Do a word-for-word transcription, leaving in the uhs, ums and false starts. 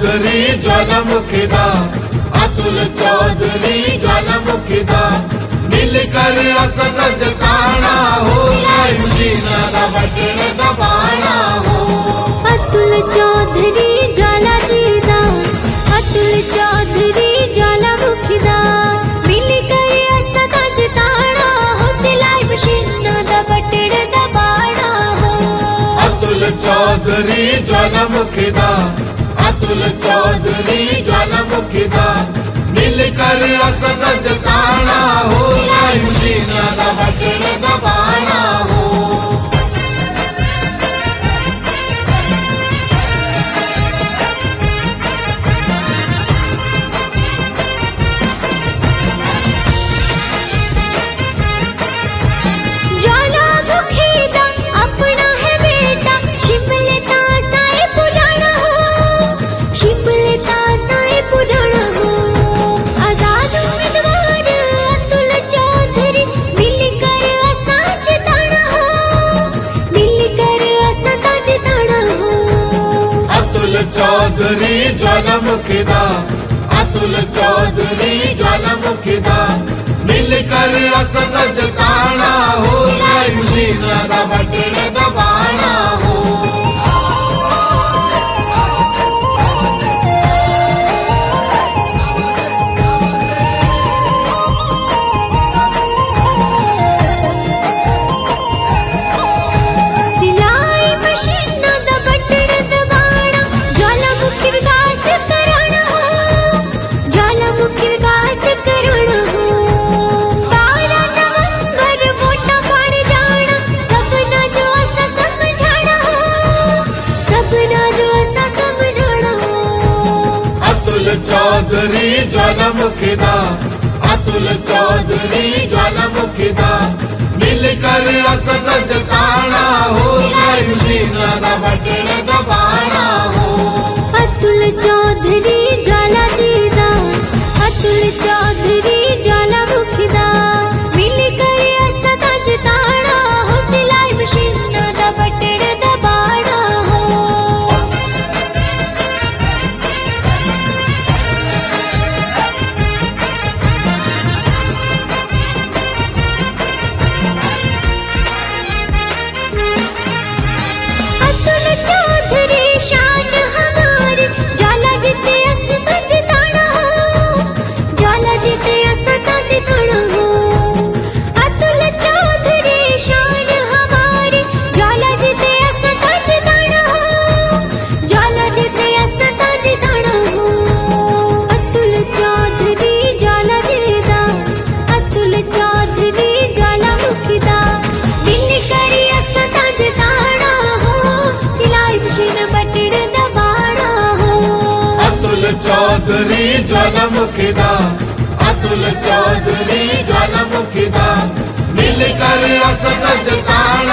चौधरी ज्वालामुखी दा अतुल चौधरी ज्वालामुखी दा मिलकर असद जताना हो मशीना दा बटन दबाना हो। अतुल चौधरी ज्वाला जी दा अतुल चौधरी ज्वालामुखी दा मिलकर असद जताना हो सिलाई मशीना दा बटन दबाना हो। अतुल चौधरी ज्वालामुखी दा अतुल चौधरी ज्वालामुखी दा मिलकर असद जताना हो मशीना दा बटन दबाना हो। ज्वालामुखी दा अपना है बेटा शिमलता साए पुजाना हो शिमलता साए पुजाना हो। आजाद उम्मीदवार अतुल चौधरी मिलकर असा जिताना हो मिलकर असा जिताना हो। अतुल चौधरी ज्वालामुखी दा अतुल चौधरी ज्वालामुखी दा मिलकर असद जताना हो मशीना दा बटन दबाना हो। सिलाई मशीना दा बटन दबाना ज्वालामुखी विकास कराना हो ज्वालामुखी विकास कराना हो। बारह नवंबर वोटा पड़ जाना सबना जो असा समझाना हो सबना जो असा समझाना हो। अतुल चौधरी ज्वालामुखी दा अतुल चौधरी ज्वालामुखी दा मिलकर असद जताना हो मशीना दा बटन दबाना हो। अतुल चौधरी ज्वाला जी दा अतुल चौधरी ज्वालामुखी दा मिलकर असद जताना हो सिलाई मशीना दा बटन दबाना हो। अतुल चौधरी शान हमारी ज्वाला जीते असद जिताना हो ज्वाला जीते असद जिताना हो। अतुल चौधरी शान हमारी ज्वाला जीते असद जिताना हो ज्वाला जीते असद जिताना हो। अतुल चौधरी ज्वाला जी दा अतुल चौधरी ज्वालामुखी दा मिलकर असद जिताना हो सिलाई मशीन बटन दबाना हो। अतुल चौधरी ज्वालामुखी दा अतुल चौधरी ज्वालामुखी दा मिलकर असद जताना